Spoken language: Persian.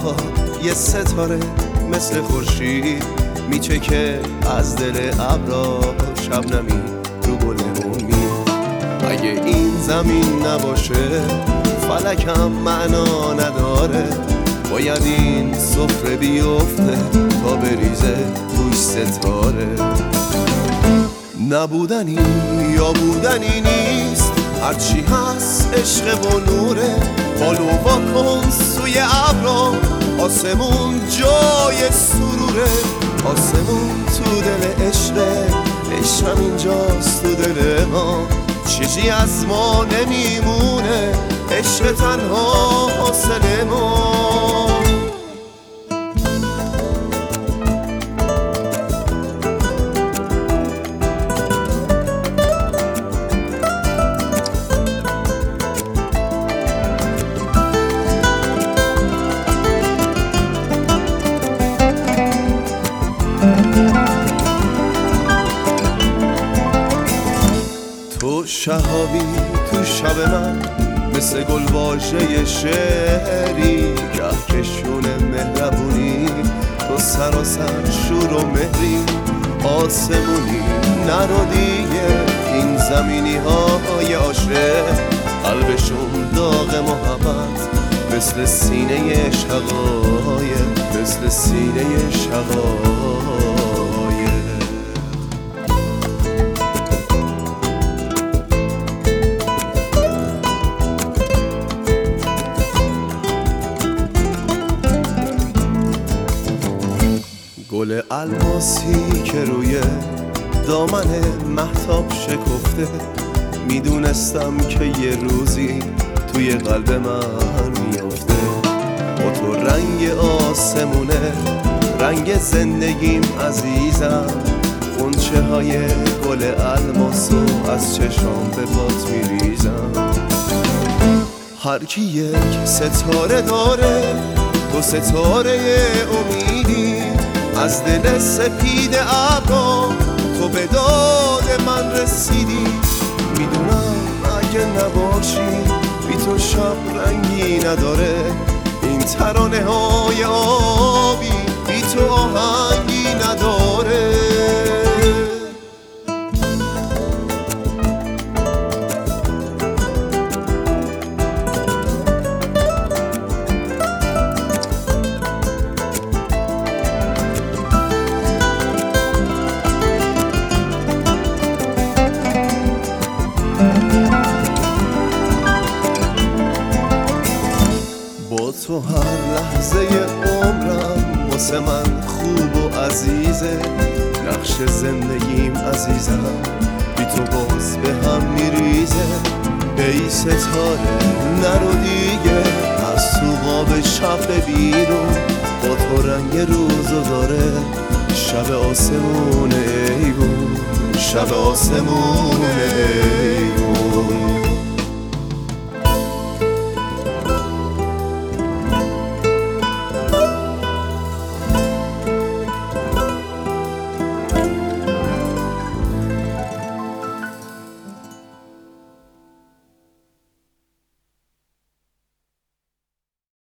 یه ستاره مثل خورشید میچکه از دل ابرا شبنمی رو گل امید. اگه این زمین نباشه فلکم معنا نداره، باید این سفره بیفته تا بریزه توش ستاره. نبودنی یا بودنی نیست، هرچی هست عشق و نوره. حالو کن سوی ابرا، آسمون جای سروره. آسمون تو دل عشقه، عشقم اینجاست تو دل ما. چیزی از ما نمیمونه، عشق تنها حاصل ما. تو شهابی تو شب من، مثل گل واژه شعری. کهکشون مهربونی، تو سراسر شور و مهری. آسمونی نرو دیگه، این زمینی های عاشق قلبشون داغ محبت، مثل سینه شقایق، مثل سینه شقایق. گل الماسی که روی دامن مهتاب شکفته، میدونستم که یه روزی توی قلب من میافته. با تو رنگ آسمونه، رنگ زندگیم عزیزم. غنچه های گل الماسو از چشام به پات میریزم. هر کی یک ستاره داره، تو ستاره امیدی. از دل سپید ابرا تو به داد من رسیدی. میدونم اگه نباشی بی تو شب رنگی نداره. این ترانه های آبی بی تو آهنگی نداره. با تو هر لحظه عمرم واسه من خوب و عزیزه. نقش زندگیم عزیزم، بی تو باز به هم میریزه. ای ستاره نرو دیگه، از تو قاب شب بیرون. با تو رنگ روزو داره، شب آسمون ایوون، شب آسمون ایوون.